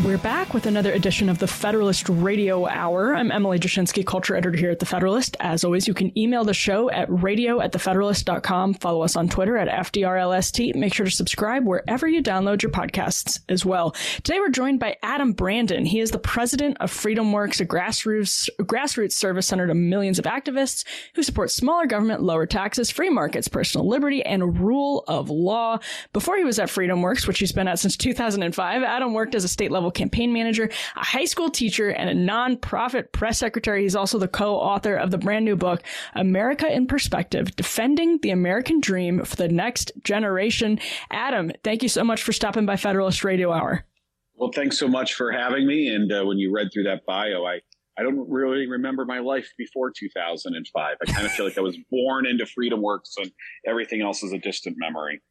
We're back with another edition of the Federalist Radio Hour. I'm Emily Jashinsky, culture editor here at The Federalist. As always, you can email the show at radio@thefederalist.com. Follow us on Twitter at FDRLST. Make sure to subscribe wherever you download your podcasts as well. Today, we're joined by Adam Brandon. He is the president of FreedomWorks, a grassroots service centered on millions of activists who support smaller government, lower taxes, free markets, personal liberty, and rule of law. Before he was at FreedomWorks, which he's been at since 2005, Adam worked as a state-level campaign manager, a high school teacher, and a nonprofit press secretary. He's also the co-author of the brand new book, America in Perspective, Defending the American Dream for the Next Generation. Adam, thank you so much for stopping by Federalist Radio Hour. Well, thanks so much for having me. And when you read through that bio, I don't really remember my life before 2005. I kind of feel like I was born into FreedomWorks and everything else is a distant memory.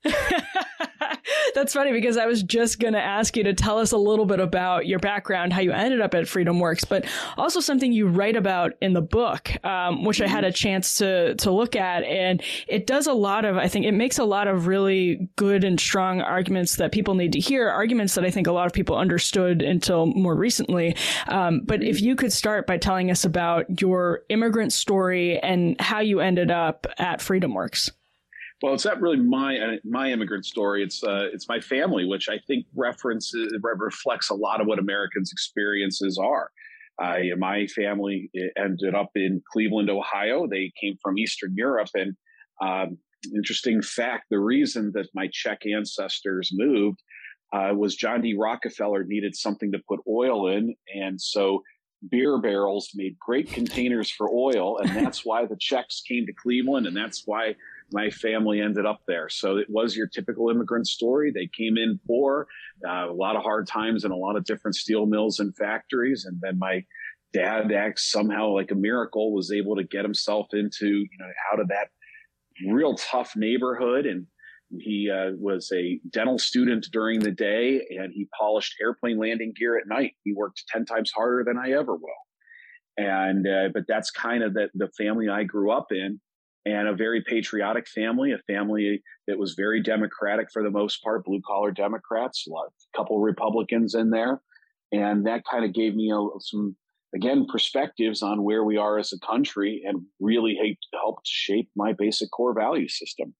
That's funny because I was just going to ask you to tell us a little bit about your background, how you ended up at FreedomWorks, but also something you write about in the book, which I had a chance to look at. And it does a lot of, I think it makes a lot of really good and strong arguments that people need to hear, arguments that I think a lot of people understood until more recently. But if you could start by telling us about your immigrant story and how you ended up at FreedomWorks. Well, it's not really my immigrant story. It's my family, which I think reflects a lot of what Americans' experiences are. My family ended up in Cleveland, Ohio. They came from Eastern Europe. And interesting fact, the reason that my Czech ancestors moved was John D. Rockefeller needed something to put oil in. And so beer barrels made great containers for oil. And that's why the Czechs came to Cleveland. And that's why my family ended up there. So it was your typical immigrant story. They came in poor, a lot of hard times in a lot of different steel mills and factories. And then my dad, somehow like a miracle, was able to get himself into, out of that real tough neighborhood. And he was a dental student during the day, and he polished airplane landing gear at night. He worked 10 times harder than I ever will. And but that's kind of the family I grew up in. And a very patriotic family, a family that was very democratic for the most part, blue collar Democrats, a couple of Republicans in there. And that kind of gave me some, again, perspectives on where we are as a country and really helped shape my basic core value system.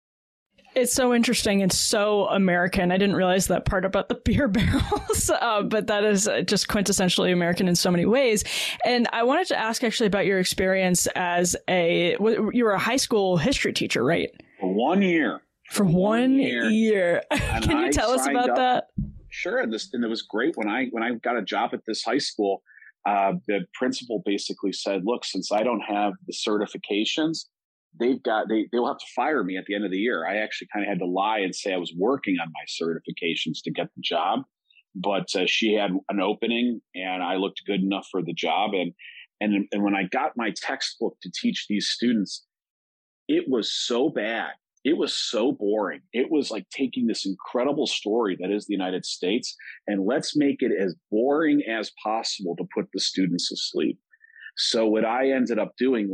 It's so interesting. It's so American. I didn't realize that part about the beer barrels, but that is just quintessentially American in so many ways. And I wanted to ask actually about your experience as you were a high school history teacher, right? For 1 year. For 1 year. Can you tell us about that? Sure. And it was great. When I got a job at this high school, the principal basically said, look, since I don't have the certifications, they'll have to fire me at the end of the year. I actually kind of had to lie and say I was working on my certifications to get the job, but she had an opening and I looked good enough for the job. And when I got my textbook to teach these students, it was so bad. It was so boring. It was like taking this incredible story that is the United States and let's make it as boring as possible to put the students to sleep. So what I ended up doing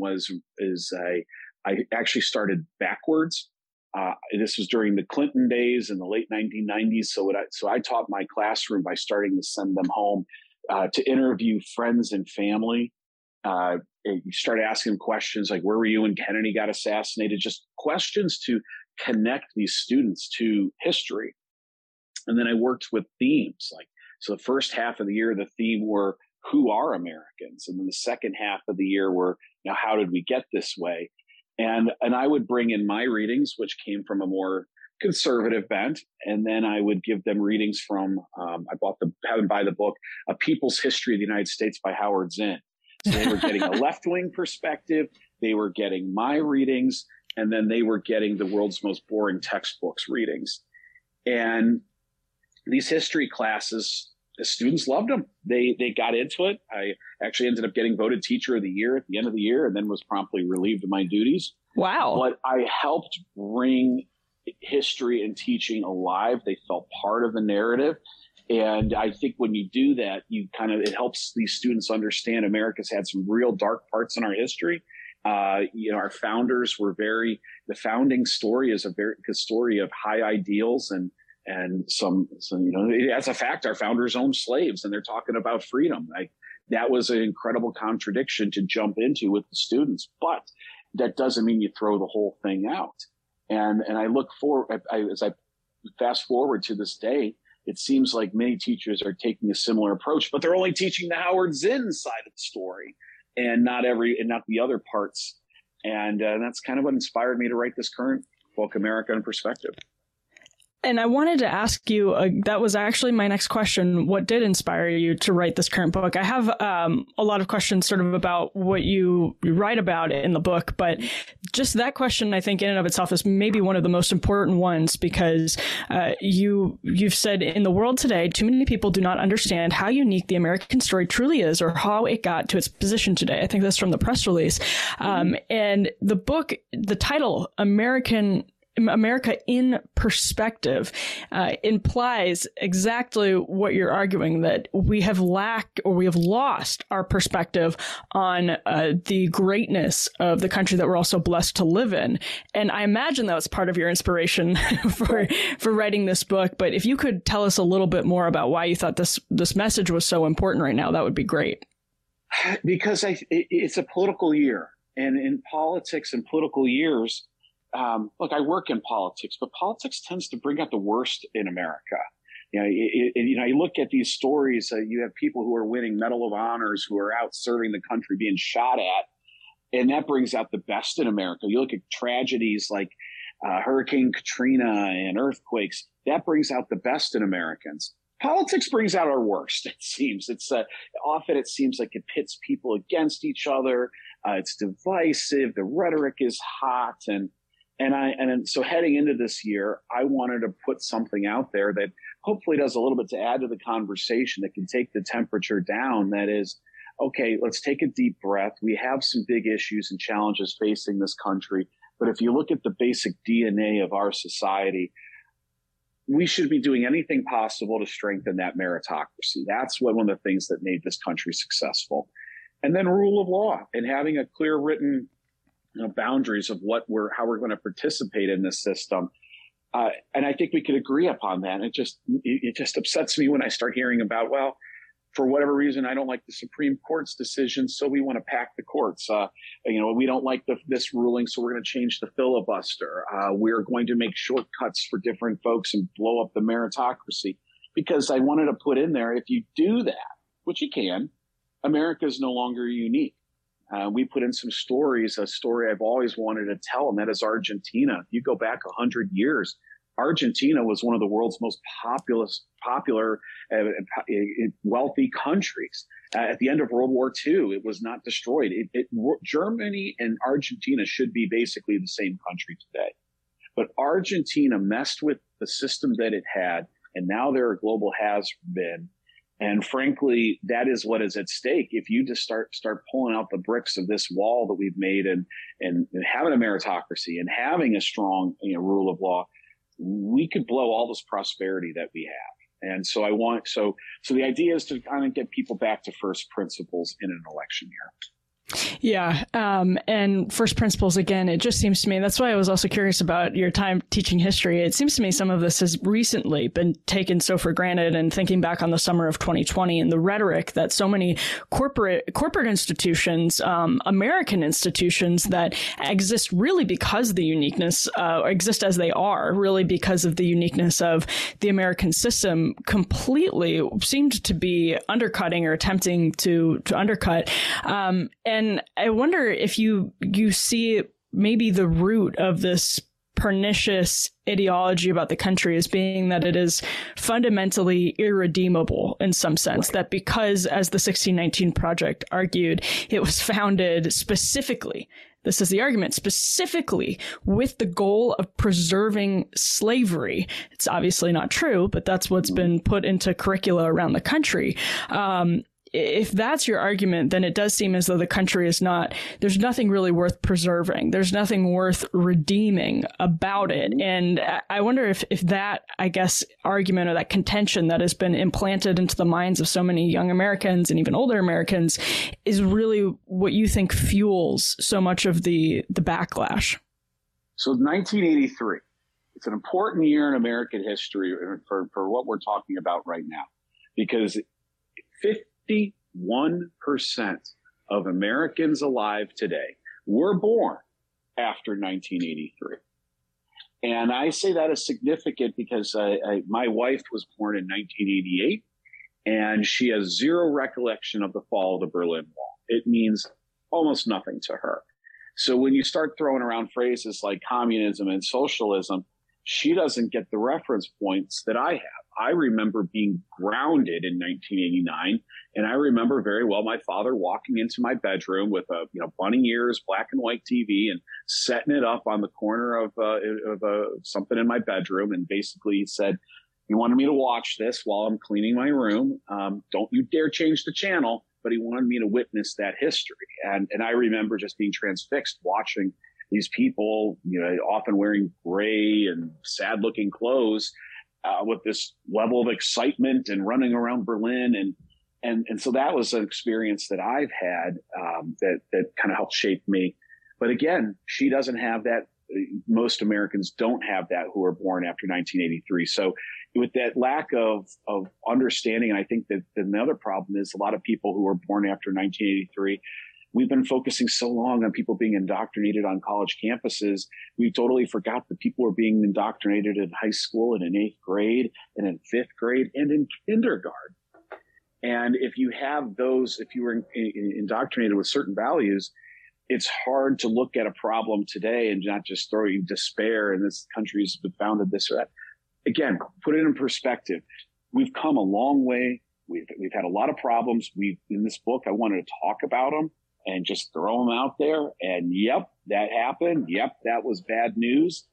I actually started backwards. This was during the Clinton days in the late 1990s. So I taught my classroom by starting to send them home to interview friends and family. You start asking questions like, where were you when Kennedy got assassinated? Just questions to connect these students to history. And then I worked with themes. So the first half of the year, the theme were, who are Americans? And then the second half of the year were, how did we get this way? And I would bring in my readings, which came from a more conservative bent. And then I would give them readings from, I had them buy the book, A People's History of the United States by Howard Zinn. So they were getting a left-wing perspective. They were getting my readings, and then they were getting the world's most boring textbooks readings. And these history classes, the students loved them. They got into it. I actually ended up getting voted teacher of the year at the end of the year and then was promptly relieved of my duties. Wow. But I helped bring history and teaching alive. They felt part of the narrative. And I think when you do that, it helps these students understand America's had some real dark parts in our history. Our founders were the founding story is a very good story of high ideals and And some, as a fact, our founders owned slaves, and they're talking about freedom. That was an incredible contradiction to jump into with the students, but that doesn't mean you throw the whole thing out. And I look forward, as I fast forward to this day, it seems like many teachers are taking a similar approach, but they're only teaching the Howard Zinn side of the story and not the other parts. And that's kind of what inspired me to write this current book, America in Perspective. And I wanted to ask you, that was actually my next question. What did inspire you to write this current book? I have a lot of questions sort of about what you write about in the book, but just that question, I think in and of itself is maybe one of the most important ones, because you've said, in the world today, too many people do not understand how unique the American story truly is, or how it got to its position today. I think that's from the press release. And the book, the title, America in Perspective, implies exactly what you're arguing, that we have lost our perspective on the greatness of the country that we're also blessed to live in. And I imagine that was part of your inspiration for writing this book. But if you could tell us a little bit more about why you thought this message was so important right now, that would be great. Because it's a political year, and in politics and political years, look, I work in politics, but politics tends to bring out the worst in America. You look at these stories, you have people who are winning Medal of Honors, who are out serving the country, being shot at, and that brings out the best in America. You look at tragedies like Hurricane Katrina and earthquakes, that brings out the best in Americans. Politics brings out our worst, it seems. Often it seems like it pits people against each other. It's divisive. The rhetoric is hot, and so heading into this year, I wanted to put something out there that hopefully does a little bit to add to the conversation, that can take the temperature down. That is, okay, let's take a deep breath. We have some big issues and challenges facing this country. But if you look at the basic DNA of our society, we should be doing anything possible to strengthen that meritocracy. That's one of the things that made this country successful. And then rule of law, and having a clear written boundaries of how we're going to participate in this system. And I think we could agree upon that. And it just upsets me when I start hearing about, well, for whatever reason, I don't like the Supreme Court's decision, so we want to pack the courts. We don't like this ruling, so we're going to change the filibuster. We're going to make shortcuts for different folks and blow up the meritocracy. Because I wanted to put in there, if you do that, which you can, America is no longer unique. We put in some stories, a story I've always wanted to tell, and that is Argentina. If you go back 100 years, Argentina was one of the world's most popular, wealthy countries. At the end of World War II, it was not destroyed. Germany and Argentina should be basically the same country today. But Argentina messed with the system that it had, and now they're a global has-been. And frankly, that is what is at stake. If you just start pulling out the bricks of this wall that we've made, and having a meritocracy and having a strong rule of law, we could blow all this prosperity that we have. And so so the idea is to kind of get people back to first principles in an election year. Yeah. And first principles, again, it just seems to me, that's why I was also curious about your time teaching history. It seems to me some of this has recently been taken so for granted, and thinking back on the summer of 2020 and the rhetoric that so many corporate institutions, American institutions that exist really because of the uniqueness, exist as they are, really because of the uniqueness of the American system, completely seemed to be undercutting or attempting to undercut. And I wonder if you see maybe the root of this pernicious ideology about the country as being that it is fundamentally irredeemable in some sense, that because, as the 1619 Project argued, it was founded specifically, this is the argument, specifically with the goal of preserving slavery. It's obviously not true, but that's what's been put into curricula around the country. If that's your argument, then it does seem as though the country is there's nothing really worth preserving. There's nothing worth redeeming about it. And I wonder if that, I guess, argument or that contention that has been implanted into the minds of so many young Americans and even older Americans is really what you think fuels so much of the backlash. So 1983, it's an important year in American history for what we're talking about right now, because 51% of Americans alive today were born after 1983. And I say that is significant because my wife was born in 1988, and she has zero recollection of the fall of the Berlin Wall. It means almost nothing to her. So when you start throwing around phrases like communism and socialism, she doesn't get the reference points that I have. I remember being grounded in 1989, and I remember very well my father walking into my bedroom with a bunny ears, black and white TV, and setting it up on the corner of something in my bedroom, and basically he said, he wanted me to watch this while I'm cleaning my room. Don't you dare change the channel. But he wanted me to witness that history. And I remember just being transfixed watching these people, often wearing gray and sad looking clothes, with this level of excitement and running around Berlin. And so that was an experience that I've had, that kind of helped shape me. But again, she doesn't have that. Most Americans don't have that who were born after 1983. So with that lack of understanding, and I think that the other problem is a lot of people who were born after 1983, we've been focusing so long on people being indoctrinated on college campuses. We totally forgot that people were being indoctrinated in high school and in 8th grade and in 5th grade and in kindergarten. And if you have those, if you were indoctrinated with certain values, it's hard to look at a problem today and not just throw you despair and this country's been founded this or that. Again, put it in perspective. We've come a long way. We've had a lot of problems. In this book, I wanted to talk about them and just throw them out there. And yep, that happened. Yep, that was bad news.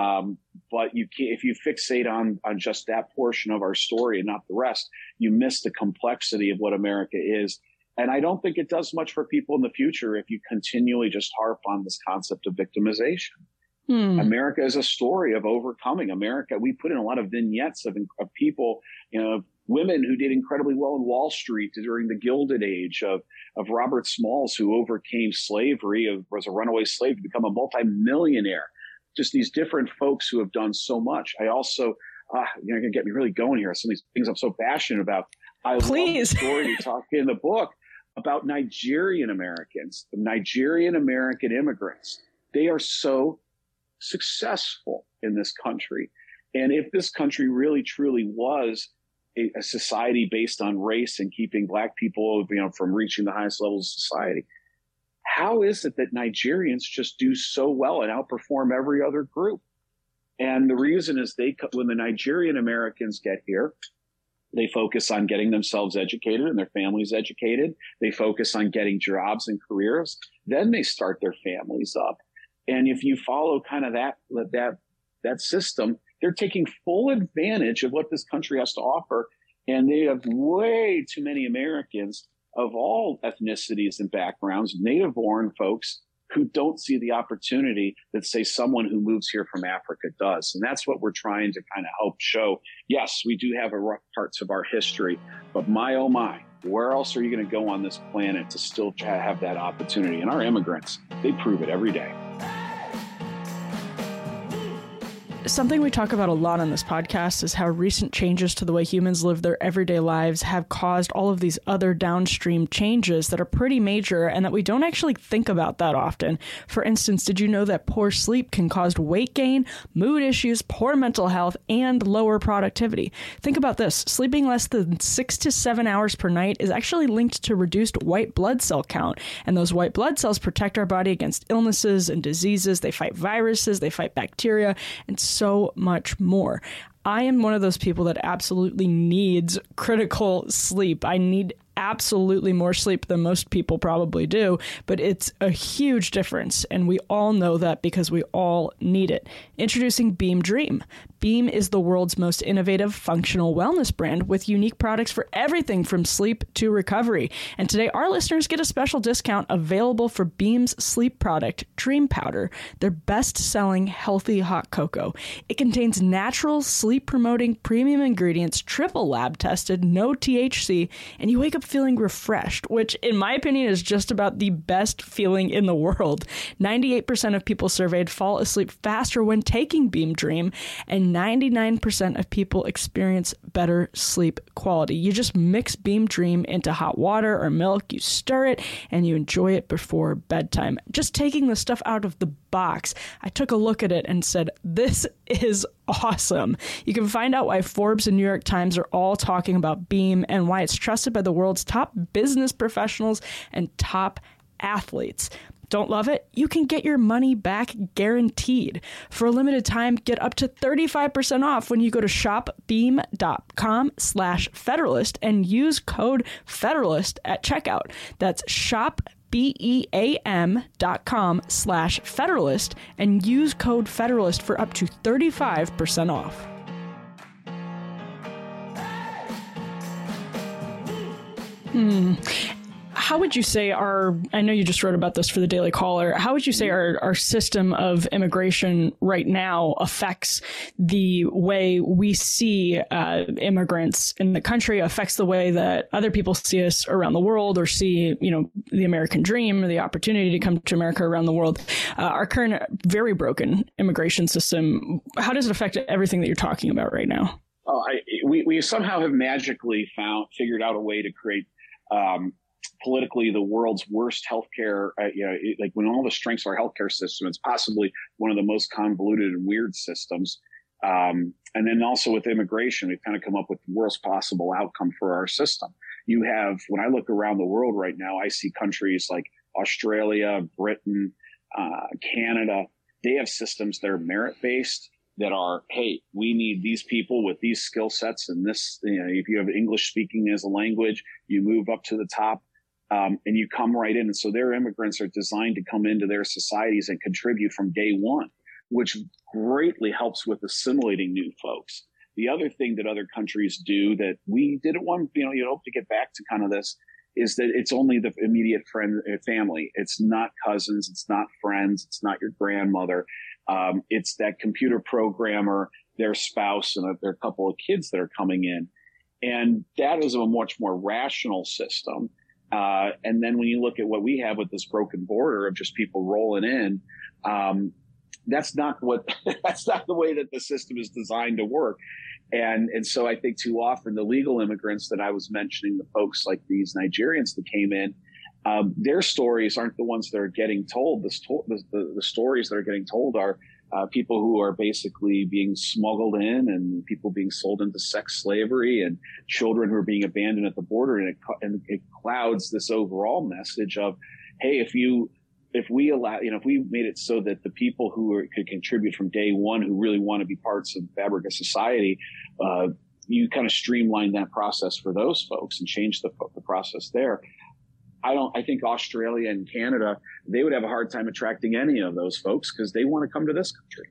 But you can't, if you fixate on just that portion of our story and not the rest, you miss the complexity of what America is. And I don't think it does much for people in the future if you continually just harp on this concept of victimization. America is a story of overcoming. America, we put in a lot of vignettes of people, women who did incredibly well in Wall Street during the Gilded Age, of Robert Smalls, who overcame slavery, was a runaway slave to become a multimillionaire. Just these different folks who have done so much. I also, you're going to get me really going here. Some of these things I'm so passionate about. Please. Love the story you talk in the book about Nigerian Americans, the Nigerian American immigrants. They are so successful in this country. And if this country really truly was a society based on race and keeping Black people, from reaching the highest levels of society, how is it that Nigerians just do so well and outperform every other group? And the reason is when the Nigerian Americans get here, they focus on getting themselves educated and their families educated. They focus on getting jobs and careers. Then they start their families up. And if you follow kind of that system, they're taking full advantage of what this country has to offer. And they have way too many Americans of all ethnicities and backgrounds, native-born folks, who don't see the opportunity that, say, someone who moves here from Africa does. And that's what we're trying to kind of help show. Yes, we do have rough parts of our history, but my, oh my, where else are you going to go on this planet to still have that opportunity? And our immigrants, they prove it every day. Something we talk about a lot on this podcast is how recent changes to the way humans live their everyday lives have caused all of these other downstream changes that are pretty major and that we don't actually think about that often. For instance, did you know that poor sleep can cause weight gain, mood issues, poor mental health, and lower productivity? Think about this. Sleeping less than 6 to 7 hours per night is actually linked to reduced white blood cell count. And those white blood cells protect our body against illnesses and diseases. They fight viruses, they fight bacteria, and so much more. I am one of those people that absolutely needs critical sleep. I need absolutely more sleep than most people probably do, but it's a huge difference, and we all know that because we all need it. Introducing Beam Dream. Beam is the world's most innovative functional wellness brand with unique products for everything from sleep to recovery. And today, our listeners get a special discount available for Beam's sleep product, Dream Powder, their best-selling healthy hot cocoa. It contains natural, sleep-promoting premium ingredients, triple lab-tested, no THC, and you wake up feeling refreshed, which, in my opinion, is just about the best feeling in the world. 98% of people surveyed fall asleep faster when taking Beam Dream, and 99% of people experience better sleep quality. You just mix Beam Dream into hot water or milk, you stir it, and you enjoy it before bedtime. Just taking the stuff out of the box, I took a look at it and said, this is awesome. You can find out why Forbes and New York Times are all talking about Beam and why it's trusted by the world's top business professionals and top athletes. Don't love it? You can get your money back guaranteed. For a limited time, get up to 35% off when you go to shopbeam.com/Federalist and use code Federalist at checkout. That's shopbeam.com/Federalist and use code Federalist for up to 35% off. How would you say I know you just wrote about this for the Daily Caller, how would you say our system of immigration right now affects the way we see immigrants in the country, affects the way that other people see us around the world or see, the American dream or the opportunity to come to America around the world? Our current very broken immigration system, how does it affect everything that you're talking about right now? We somehow have magically figured out a way to create politically the world's worst healthcare, like when all the strengths of our healthcare system, it's possibly one of the most convoluted and weird systems. And then also with immigration, we've kind of come up with the worst possible outcome for our system. You have, when I look around the world right now, I see countries like Australia, Britain, Canada. They have systems that are merit-based, that are, hey, we need these people with these skill sets and this, if you have English speaking as a language, you move up to the top. And you come right in. And so their immigrants are designed to come into their societies and contribute from day one, which greatly helps with assimilating new folks. The other thing that other countries do that we didn't want, you hope to get back to kind of this, is that it's only the immediate family. It's not cousins. It's not friends. It's not your grandmother. It's that computer programmer, their spouse, and their couple of kids that are coming in. And that is a much more rational system. And then when you look at what we have with this broken border of just people rolling in, that's not the way that the system is designed to work. And so I think too often the legal immigrants that I was mentioning, the folks like these Nigerians that came in, their stories aren't the ones that are getting told. The stories that are getting told are people who are basically being smuggled in, and people being sold into sex slavery, and children who are being abandoned at the border. And it clouds this overall message of, hey, if we made it so that the people who could contribute from day one, who really want to be parts of the fabric of society, you kind of streamline that process for those folks and change the process there. I think Australia and Canada, they would have a hard time attracting any of those folks because they want to come to this country.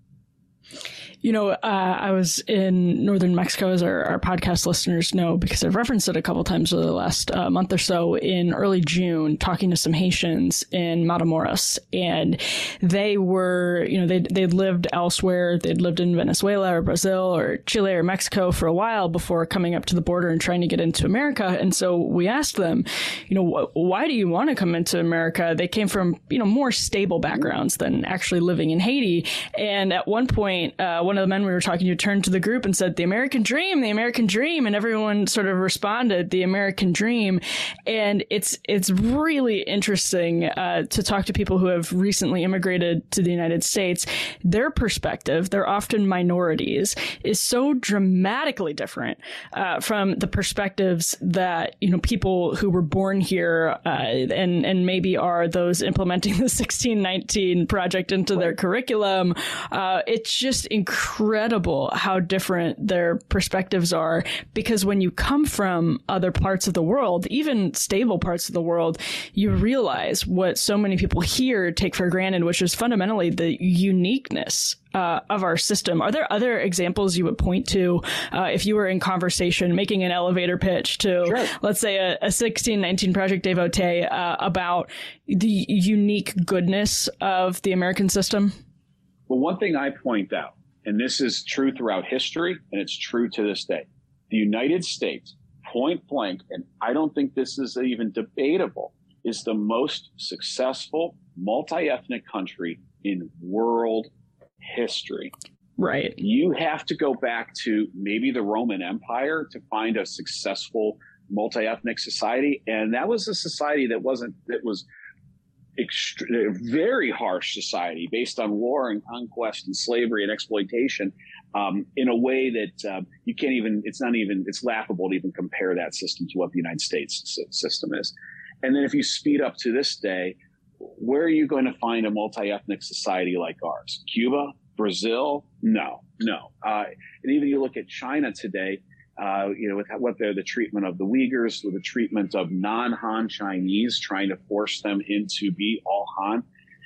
I was in northern Mexico, as our podcast listeners know, because I've referenced it a couple times over the last month or so, in early June, talking to some Haitians in Matamoros. And they were, they'd lived elsewhere. They'd lived in Venezuela or Brazil or Chile or Mexico for a while before coming up to the border and trying to get into America. And so we asked them, why do you want to come into America? They came from, more stable backgrounds than actually living in Haiti. And at one point, one of the men we were talking to turned to the group and said, the American dream, and everyone sort of responded, the American dream. And it's really interesting to talk to people who have recently immigrated to the United States. Their perspective, they're often minorities, is so dramatically different from the perspectives that, people who were born here and maybe are those implementing the 1619 project into their curriculum. It's just incredible incredible how different their perspectives are, because when you come from other parts of the world, even stable parts of the world, you realize what so many people here take for granted, which is fundamentally the uniqueness of our system. Are there other examples you would point to if you were in conversation, making an elevator pitch to, sure, let's say, a 1619 Project devotee about the unique goodness of the American system? Well, one thing I point out, and this is true throughout history, and it's true to this day, the United States, point blank, and I don't think this is even debatable, is the most successful multi-ethnic country in world history. Right. You have to go back to maybe the Roman Empire to find a successful multi-ethnic society. And that was a society that was a very harsh society based on war and conquest and slavery and exploitation, in a way that you can't even, it's laughable to even compare that system to what the United States system is. And then if you speed up to this day, where are you going to find a multi-ethnic society like ours? Cuba? Brazil? No. And even you look at China today, with what the treatment of the Uyghurs, with the treatment of non-Han Chinese, trying to force them into be all Han.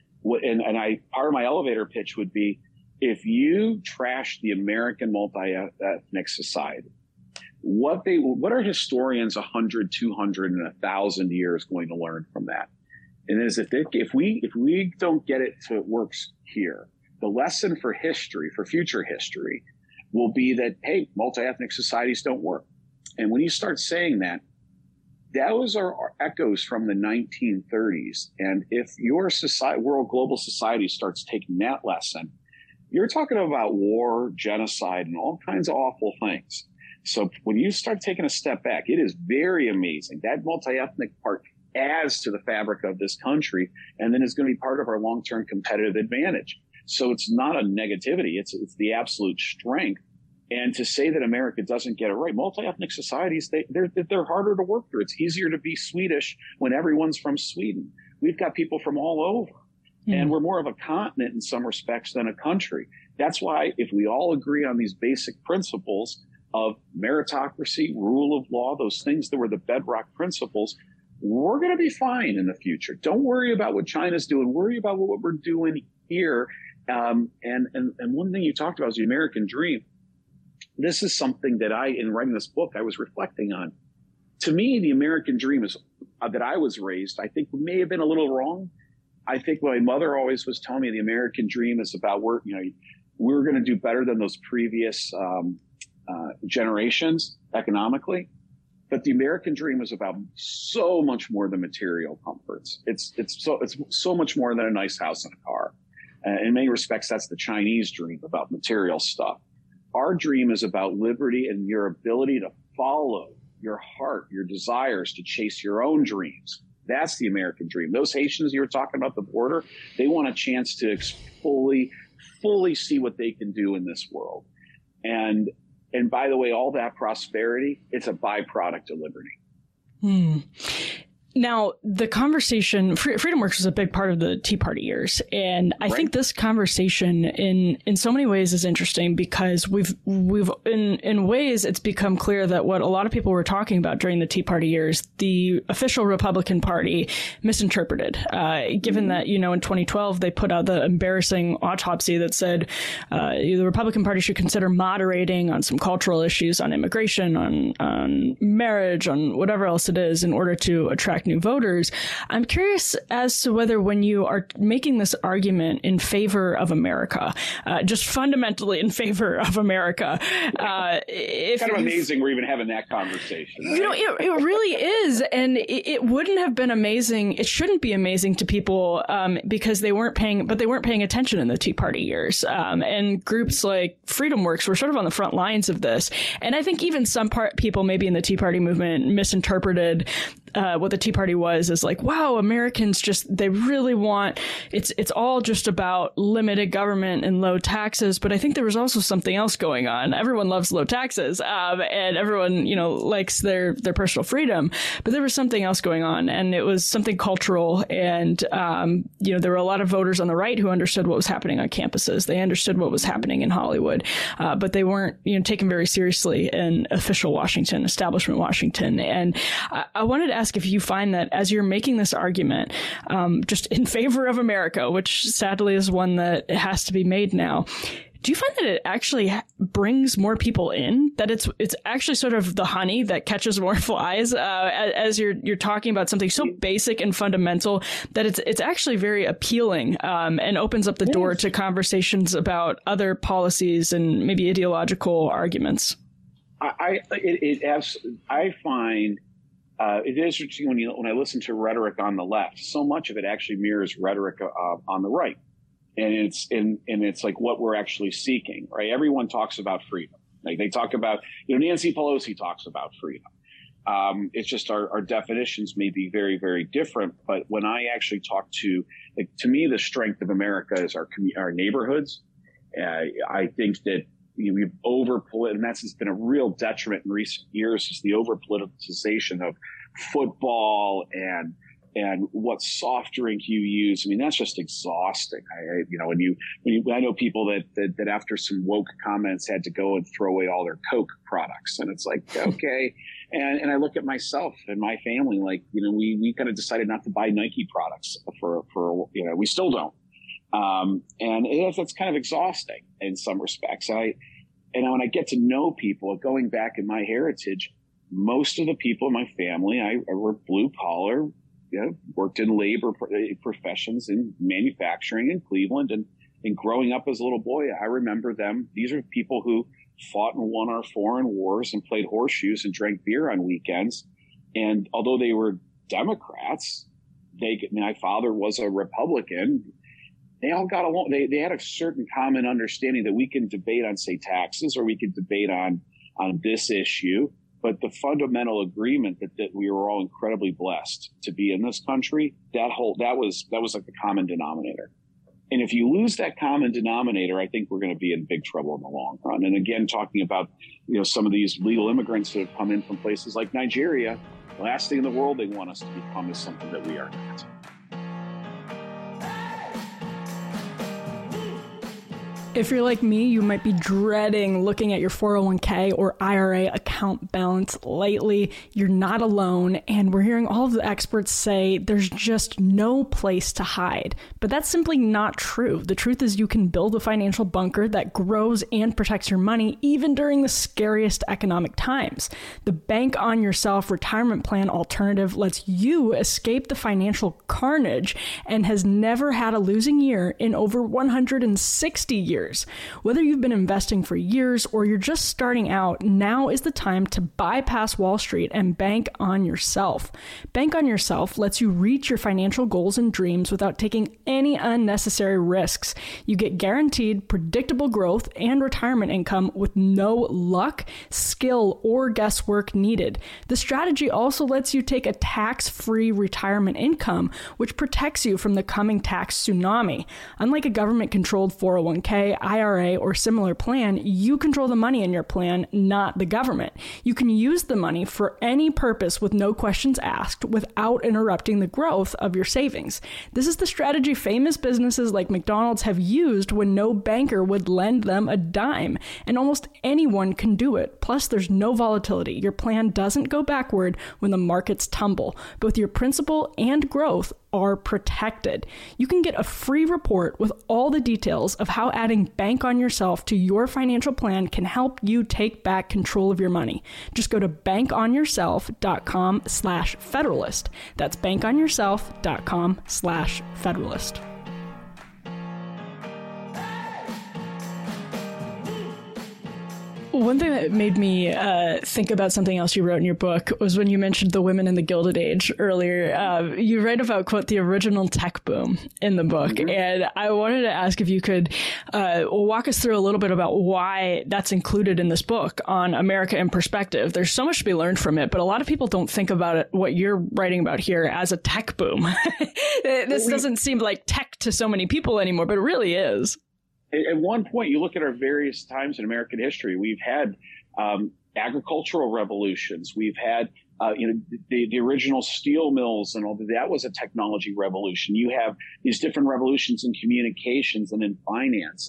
Part of my elevator pitch would be, if you trash the American multi-ethnic society, what are historians 100, 200, and 1,000 years going to learn from that? And is if we don't get it to works here, the lesson for history, for future history, will be that, hey, multi-ethnic societies don't work. And when you start saying that, those are echoes from the 1930s. And if your world global society starts taking that lesson, you're talking about war, genocide, and all kinds of awful things. So when you start taking a step back, it is very amazing. That multi-ethnic part adds to the fabric of this country, and then is going to be part of our long-term competitive advantage. So it's not a negativity. It's the absolute strength. And to say that America doesn't get it right, multi-ethnic societies, they're harder to work through. It's easier to be Swedish when everyone's from Sweden. We've got people from all over. And we're more of a continent in some respects than a country. That's why if we all agree on these basic principles of meritocracy, rule of law, those things that were the bedrock principles, we're going to be fine in the future. Don't worry about what China's doing. Worry about what we're doing here. And one thing you talked about is the American dream. This is something that in writing this book, I was reflecting on. To me, the American dream is that I was raised, I think may have been a little wrong. I think my mother always was telling me the American dream is about we're going to do better than those previous generations economically. But the American dream is about so much more than material comforts. It's so much more than a nice house and a car. In many respects, that's the Chinese dream about material stuff. Our dream is about liberty and your ability to follow your heart, your desires, to chase your own dreams. That's the American dream. Those Haitians you were talking about, the border, they want a chance to fully see what they can do in this world. And by the way, all that prosperity, it's a byproduct of liberty. Now, the conversation, FreedomWorks was a big part of the Tea Party years. And I think this conversation in so many ways is interesting because we've in ways it's become clear that what a lot of people were talking about during the Tea Party years, the official Republican Party misinterpreted, given that, in 2012, they put out the embarrassing autopsy that said the Republican Party should consider moderating on some cultural issues, on immigration, on marriage, on whatever else it is in order to attract new voters. I'm curious as to whether when you are making this argument in favor of America, just fundamentally in favor of America, it's kind of amazing we're even having that conversation. Right? It really is. And it wouldn't have been amazing. It shouldn't be amazing to people because they weren't paying attention in the Tea Party years. And groups like FreedomWorks were sort of on the front lines of this. And I think even some people maybe in the Tea Party movement misinterpreted what the Tea Party was is like, wow, Americans they really want, it's all just about limited government and low taxes. But I think there was also something else going on. Everyone loves low taxes, and everyone, likes their personal freedom. But there was something else going on, and it was something cultural. And, there were a lot of voters on the right who understood what was happening on campuses. They understood what was happening in Hollywood, but they weren't, taken very seriously in official Washington, establishment Washington. And I wanted to ask if you find that as you're making this argument, just in favor of America, which sadly is one that has to be made now, do you find that it actually brings more people in? That it's actually sort of the honey that catches more flies, as you're talking about something so basic and fundamental that it's actually very appealing, and opens up the door to conversations about other policies and maybe ideological arguments. I find it is interesting when I listen to rhetoric on the left. So much of it actually mirrors rhetoric on the right. And it's like what we're actually seeking, right? Everyone talks about freedom. Like they talk about, Nancy Pelosi talks about freedom. It's just our definitions may be very, very different. But when I actually talk to me, the strength of America is our neighborhoods. I think that we've and that's been a real detriment in recent years, is the over politicization of football and what soft drink you use. I mean, that's just exhausting. I know people that after some woke comments had to go and throw away all their Coke products. And it's like, okay. And I look at myself and my family, like, we kind of decided not to buy Nike products for we still don't. And that's kind of exhausting in some respects. And when I get to know people, going back in my heritage, most of the people in my family, I were blue collar, worked in labor professions in manufacturing in Cleveland. And growing up as a little boy, I remember them. These are people who fought and won our foreign wars and played horseshoes and drank beer on weekends. And although they were Democrats, my father was a Republican. They all got along. They had a certain common understanding that we can debate on, say, taxes, or we could debate on this issue. But the fundamental agreement that we were all incredibly blessed to be in this country, that was like the common denominator. And if you lose that common denominator, I think we're going to be in big trouble in the long run. And again, talking about some of these legal immigrants that have come in from places like Nigeria, the last thing in the world they want us to become is something that we are not. If you're like me, you might be dreading looking at your 401k or IRA account balance lately. You're not alone, and we're hearing all of the experts say there's just no place to hide. But that's simply not true. The truth is you can build a financial bunker that grows and protects your money even during the scariest economic times. The Bank on Yourself retirement plan alternative lets you escape the financial carnage and has never had a losing year in over 160 years. Whether you've been investing for years or you're just starting out, now is the time to bypass Wall Street and bank on yourself. Bank on Yourself lets you reach your financial goals and dreams without taking any unnecessary risks. You get guaranteed predictable growth and retirement income with no luck, skill, or guesswork needed. The strategy also lets you take a tax-free retirement income, which protects you from the coming tax tsunami. Unlike a government-controlled 401k, IRA, or similar plan, you control the money in your plan, not the government. You can use the money for any purpose with no questions asked without interrupting the growth of your savings. This is the strategy famous businesses like McDonald's have used when no banker would lend them a dime, and almost anyone can do it. Plus, there's no volatility. Your plan doesn't go backward when the markets tumble. Both your principal and growth are protected. You can get a free report with all the details of how adding Bank on Yourself to your financial plan can help you take back control of your money. Just go to bankonyourself.com/Federalist. That's bankonyourself.com/Federalist. One thing that made me think about something else you wrote in your book was when you mentioned the women in the Gilded Age earlier. You write about, quote, the original tech boom in the book. Mm-hmm. And I wanted to ask if you could walk us through a little bit about why that's included in this book on America in Perspective. There's so much to be learned from it, but a lot of people don't think about it, what you're writing about here, as a tech boom. This doesn't seem like tech to so many people anymore, but it really is. At one point, you look at our various times in American history, we've had agricultural revolutions. We've had, the original steel mills and all that was a technology revolution. You have these different revolutions in communications and in finance.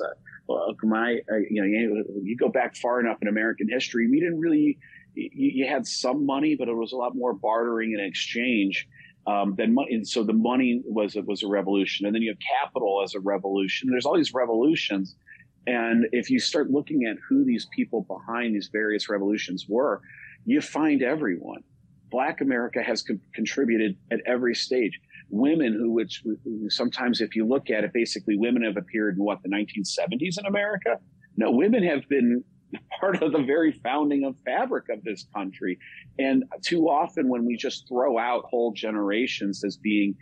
You go back far enough in American history, we didn't really, you had some money, but it was a lot more bartering and exchange. Then money, and so the money was a revolution, and then you have capital as a revolution. There's all these revolutions, and if you start looking at who these people behind these various revolutions were, you find everyone. Black America has contributed at every stage. Women which sometimes, if you look at it, basically women have appeared in the 1970s in America. No, women have been part of the very founding of fabric of this country. And too often when we just throw out whole generations as being,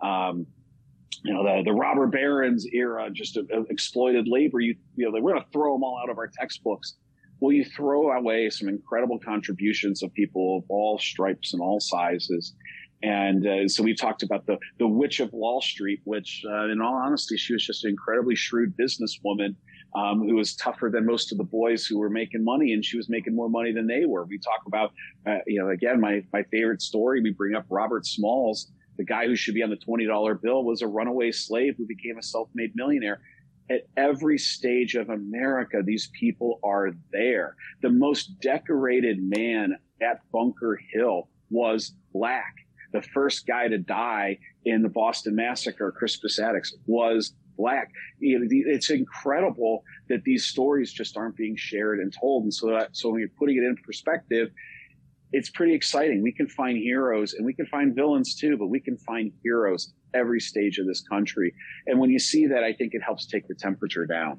the robber barons era, just exploited labor, we're going to throw them all out of our textbooks. Well, you throw away some incredible contributions of people of all stripes and all sizes. And so we talked about the Witch of Wall Street, which, in all honesty, she was just an incredibly shrewd businesswoman who was tougher than most of the boys who were making money, and she was making more money than they were. We talk about, again, my favorite story. We bring up Robert Smalls, the guy who should be on the $20 bill, was a runaway slave who became a self-made millionaire. At every stage of America, these people are there. The most decorated man at Bunker Hill was Black. The first guy to die in the Boston Massacre, Crispus Attucks, was Black. It's incredible that these stories just aren't being shared and told. And so when you're putting it in perspective, it's pretty exciting. We can find heroes and we can find villains too, but we can find heroes every stage of this country. And when you see that, I think it helps take the temperature down.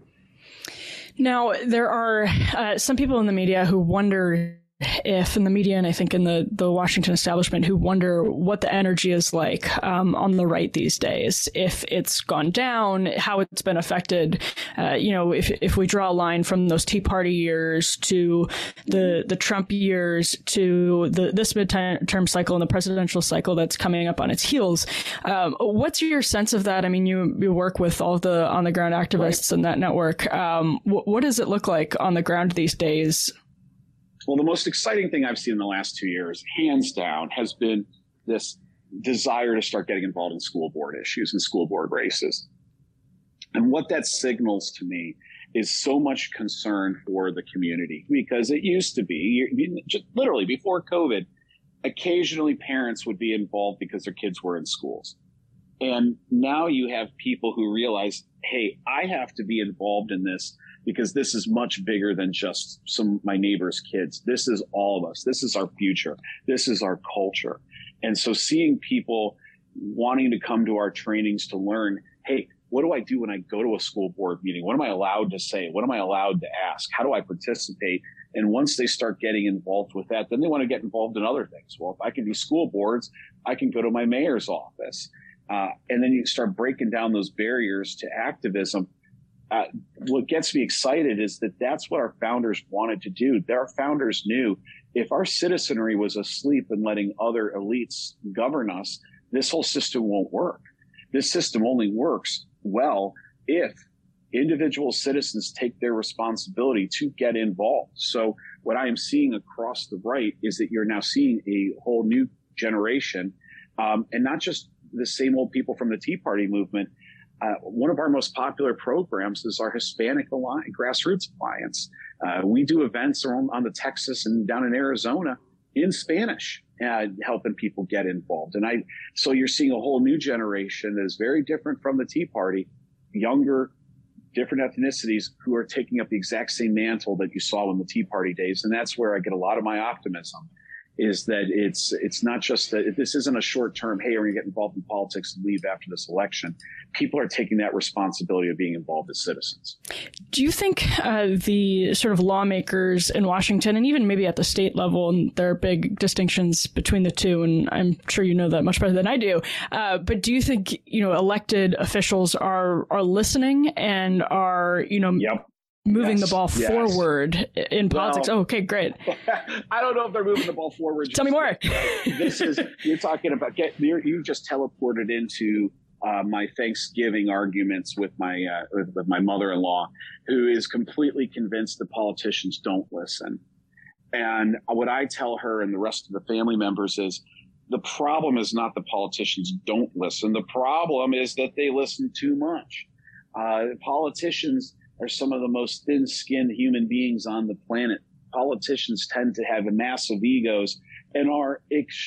Now, there are some people in the media who wonder if, in the media and I think in the Washington establishment, who wonder what the energy is like on the right these days, if it's gone down, how it's been affected. If we draw a line from those Tea Party years to the Trump years to this midterm cycle and the presidential cycle that's coming up on its heels. What's your sense of that? I mean, you work with all the on the ground activists in that network. What does it look like on the ground these days? Well, the most exciting thing I've seen in the last 2 years, hands down, has been this desire to start getting involved in school board issues and school board races. And what that signals to me is so much concern for the community, because it used to be, just literally before COVID, occasionally parents would be involved because their kids were in schools. And now you have people who realize, hey, I have to be involved in this because this is much bigger than just my neighbor's kids. This is all of us. This is our future. This is our culture. And so seeing people wanting to come to our trainings to learn, hey, what do I do when I go to a school board meeting? What am I allowed to say? What am I allowed to ask? How do I participate? And once they start getting involved with that, then they want to get involved in other things. Well, if I can do school boards, I can go to my mayor's office. And then you start breaking down those barriers to activism. What gets me excited is that that's what our founders wanted to do. Our founders knew if our citizenry was asleep and letting other elites govern us, this whole system won't work. This system only works well if individual citizens take their responsibility to get involved. So what I am seeing across the right is that you're now seeing a whole new generation, and not just the same old people from the Tea Party movement. One of our most popular programs is our Hispanic Grassroots Alliance. We do events on the Texas and down in Arizona in Spanish, helping people get involved. And so you're seeing a whole new generation that is very different from the Tea Party, younger, different ethnicities who are taking up the exact same mantle that you saw in the Tea Party days. And that's where I get a lot of my optimism, is that it's not just that this isn't a short term, hey, we're going to get involved in politics and leave after this election. People are taking that responsibility of being involved as citizens. Do you think the sort of lawmakers in Washington, and even maybe at the state level, and there are big distinctions between the two, and I'm sure you know that much better than I do, but do you think, elected officials are listening and are, Yep. moving the ball forward in politics? Well, okay, great. I don't know if they're moving the ball forward. Tell me more. You're talking about, you just teleported into my Thanksgiving arguments with my mother-in-law, who is completely convinced that politicians don't listen. And what I tell her and the rest of the family members is the problem is not the politicians don't listen. The problem is that they listen too much. Politicians are some of the most thin-skinned human beings on the planet. Politicians tend to have massive egos and are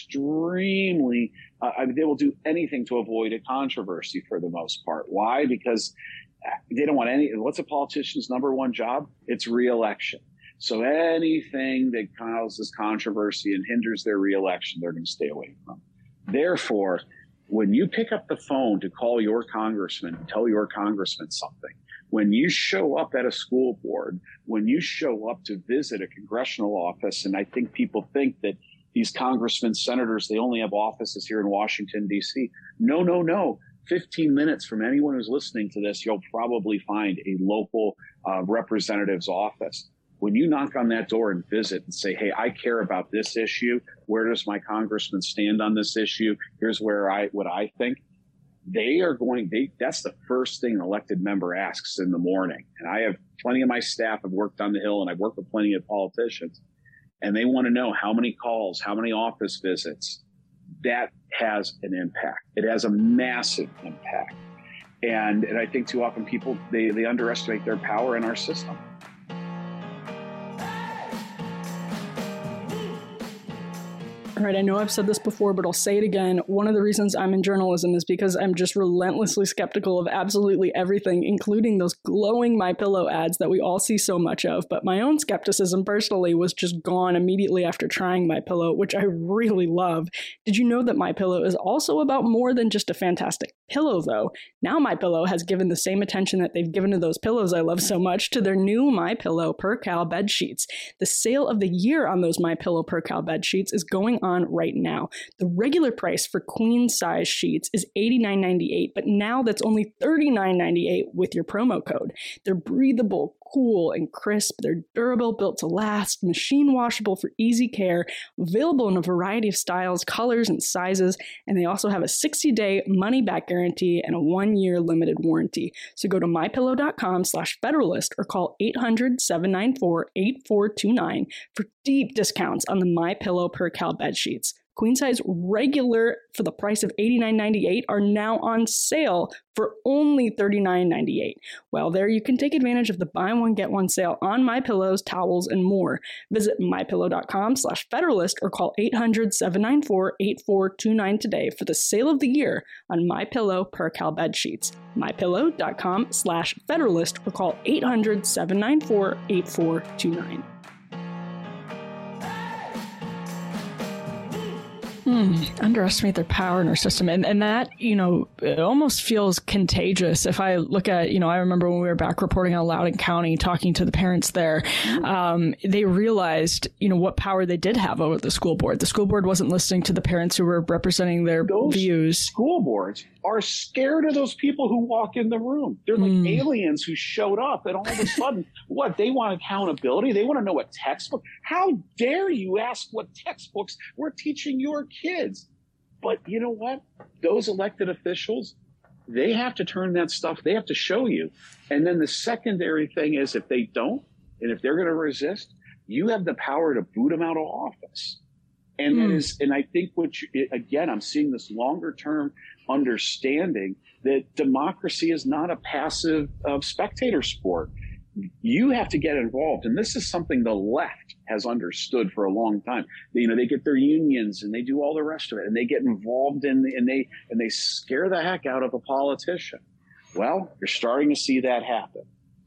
extremely, they will do anything to avoid a controversy for the most part. Why? Because they don't want what's a politician's number one job? It's re-election. So anything that causes controversy and hinders their re-election, they're going to stay away from. Therefore, when you pick up the phone to call your congressman and tell your congressman something, when you show up at a school board, when you show up to visit a congressional office, and I think people think that these congressmen, senators, they only have offices here in Washington, D.C. No. 15 minutes from anyone who's listening to this, you'll probably find a local representative's office. When you knock on that door and visit and say, hey, I care about this issue. Where does my congressman stand on this issue? Here's what I think. That's the first thing an elected member asks in the morning. And I have plenty of my staff have worked on the Hill, and I've worked with plenty of politicians, and they want to know how many calls, how many office visits. That has an impact. It has a massive impact. And I think too often people, they underestimate their power in our system. All right, I know I've said this before, but I'll say it again. One of the reasons I'm in journalism is because I'm just relentlessly skeptical of absolutely everything, including those glowing MyPillow ads that we all see so much of. But my own skepticism personally was just gone immediately after trying MyPillow, which I really love. Did you know that MyPillow is also about more than just a fantastic pillow, though? Now MyPillow has given the same attention that they've given to those pillows I love so much to their new MyPillow Percale bed sheets. The sale of the year on those MyPillow Percale bed sheets is going on right now. The regular price for queen size sheets is $89.98, but now that's only $39.98 with your promo code. They're breathable, cool, and crisp. They're durable, built to last, machine washable for easy care, available in a variety of styles, colors, and sizes, and they also have a 60-day money-back guarantee and a 1-year limited warranty. So go to mypillow.com/Federalist or call 800-794-8429 for deep discounts on the MyPillow Percale bed sheets. Queen size regular for the price of $89.98 are now on sale for only $39.98. Well, there you can take advantage of the buy one get one sale on MyPillows, towels, and more. Visit mypillow.com/Federalist or call 800-794-8429 today for the sale of the year on MyPillow Percale bed sheets. mypillow.com/Federalist or call 800-794-8429. Underestimate their power in our system. And that, it almost feels contagious. If I look at, I remember when we were back reporting on Loudoun County, talking to the parents there, they realized, what power they did have over the school board. The school board wasn't listening to the parents who were representing their views. School boards are scared of those people who walk in the room. They're like aliens who showed up, and all of a sudden, they want accountability. They want to know what textbook. How dare you ask what textbooks we're teaching your kids? But you know what? Those elected officials, they have to turn that stuff. They have to show you. And then the secondary thing is, if they don't, and if they're going to resist, you have the power to boot them out of office. And that is, and I think again, I'm seeing this longer term understanding that democracy is not a passive spectator sport. You have to get involved. And this is something the left has understood for a long time. They get their unions and they do all the rest of it, and they get involved and they scare the heck out of a politician. Well, you're starting to see that happen.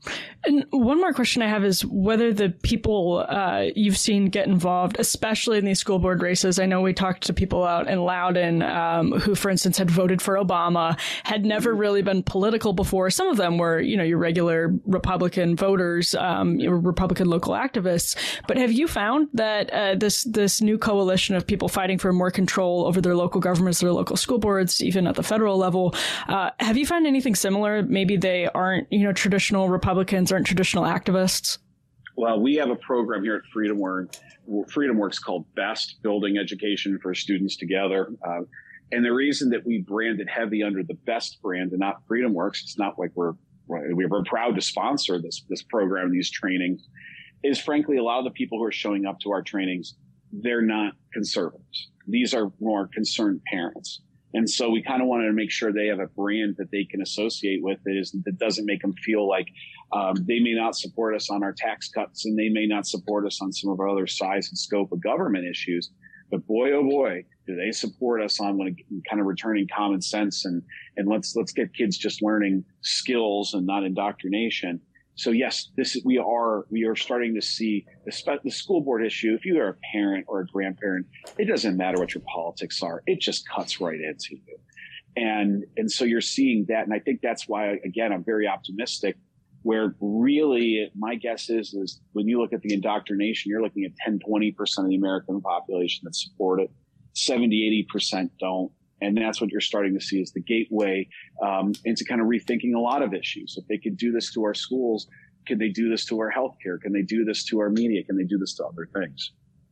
And one more question I have is whether the people you've seen get involved, especially in these school board races. I know we talked to people out in Loudoun who, for instance, had voted for Obama, had never really been political before. Some of them were, your regular Republican voters, Republican local activists. But have you found that this new coalition of people fighting for more control over their local governments, their local school boards, even at the federal level, have you found anything similar? Maybe they aren't, traditional Republicans, aren't traditional activists? Well, we have a program here at FreedomWorks called BEST, Building Education for Students Together. And the reason that we branded heavy under the BEST brand and not FreedomWorks, it's not like we're proud to sponsor this program, these trainings, is frankly, a lot of the people who are showing up to our trainings, they're not conservatives. These are more concerned parents. And so we kind of wanted to make sure they have a brand that they can associate with that doesn't make them feel like they may not support us on our tax cuts and they may not support us on some of our other size and scope of government issues. But boy, oh boy, do they support us on kind of returning common sense and let's get kids just learning skills and not indoctrination. So yes, we are starting to see the school board issue. If you are a parent or a grandparent, it doesn't matter what your politics are. It just cuts right into you. And so you're seeing that. And I think that's why, again, I'm very optimistic, where really my guess is when you look at the indoctrination, you're looking at 10-20% of the American population that support it. 70-80% don't. And that's what you're starting to see is the gateway into kind of rethinking a lot of issues. If they could do this to our schools, can they do this to our healthcare? Can they do this to our media? Can they do this to other things?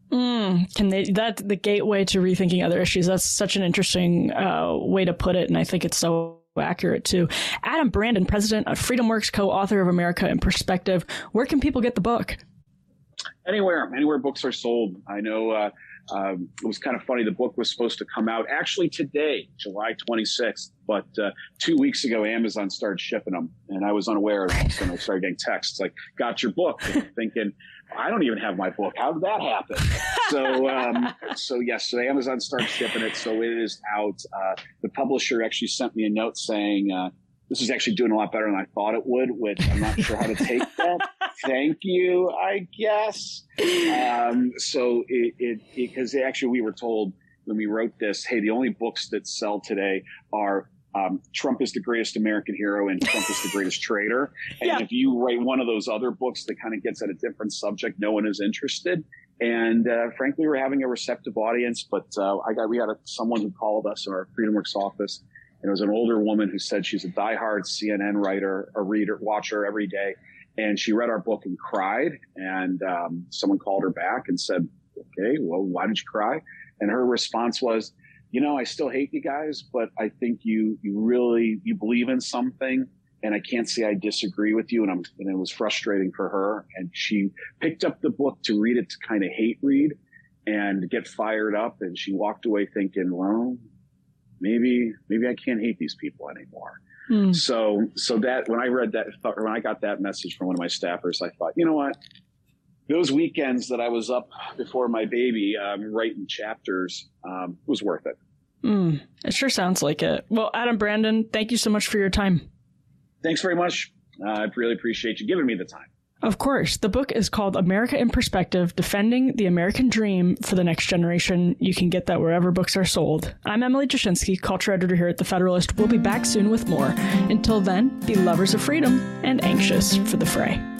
The gateway to rethinking other issues? That's such an interesting way to put it. And I think it's so accurate too. Adam Brandon, president of FreedomWorks, co-author of America in Perspective. Where can people get the book? Anywhere books are sold. I know it was kind of funny. The book was supposed to come out actually today, July 26th, but 2 weeks ago, Amazon started shipping them, and I was unaware of it. And I started getting texts like, "Got your book?" And I'm thinking, I don't even have my book. How did that happen? So Amazon started shipping it, so it is out. The publisher actually sent me a note saying, this is actually doing a lot better than I thought it would, which I'm not sure how to take that. Thank you, I guess. Because actually we were told when we wrote this, hey, the only books that sell today are Trump is the greatest American hero and Trump is the greatest traitor. And if you write one of those other books that kind of gets at a different subject, no one is interested. And frankly, we're having a receptive audience. But we had someone who called us in our FreedomWorks office. And it was an older woman who said she's a diehard CNN watcher every day. And she read our book and cried. And someone called her back and said, okay, well, why did you cry? And her response was, I still hate you guys, but I think you believe in something. And I can't say I disagree with you. And it was frustrating for her. And she picked up the book to read it, to kind of hate read and get fired up. And she walked away thinking, well, maybe I can't hate these people anymore. So that when I got that message from one of my staffers, I thought, you know what? Those weekends that I was up before my baby writing chapters was worth it. It sure sounds like it. Well, Adam Brandon, thank you so much for your time. Thanks very much. I really appreciate you giving me the time. Of course. The book is called America in Perspective, Defending the American Dream for the Next Generation. You can get that wherever books are sold. I'm Emily Jashinsky, culture editor here at The Federalist. We'll be back soon with more. Until then, be lovers of freedom and anxious for the fray.